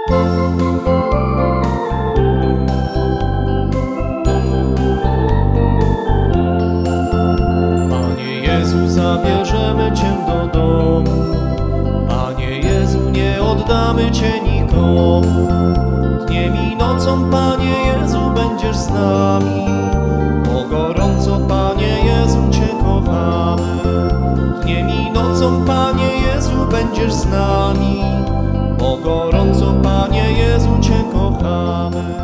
Panie Jezu, zabierzemy Cię do domu. Panie Jezu, nie oddamy Cię nikomu. Dniem i nocą, Panie Jezu, będziesz z nami. Bo gorąco, Panie Jezu, Cię kochamy. Dniem i nocą, Panie Jezu, będziesz z nami. Bo gorąco, Panie Jezu, Cię kochamy.